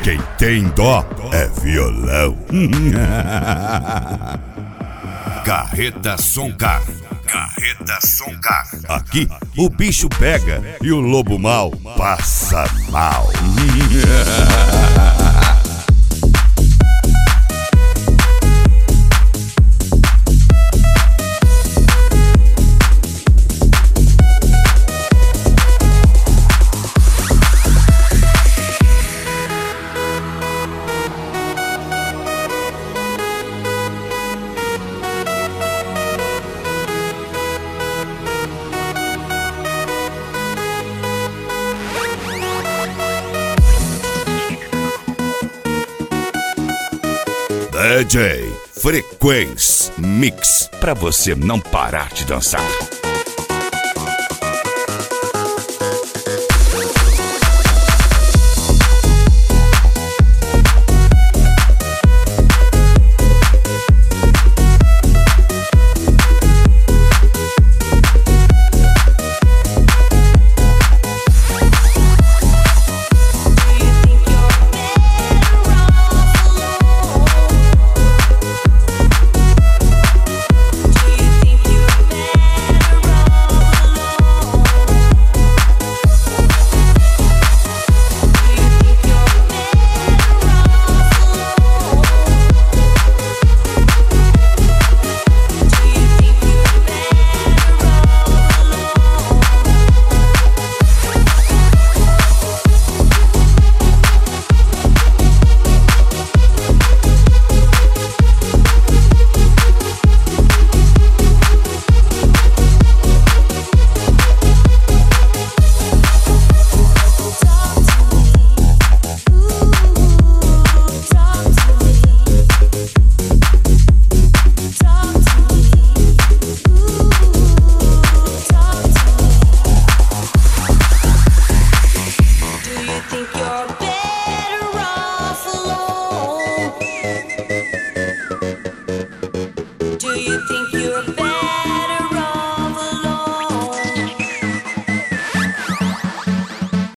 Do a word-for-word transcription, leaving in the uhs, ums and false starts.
Quem tem dó é violão. Carreta Soncar. Carreta Soncar. Aqui o bicho pega e o lobo mau passa mal. D J Frequência Mix, pra você não parar de dançar. Think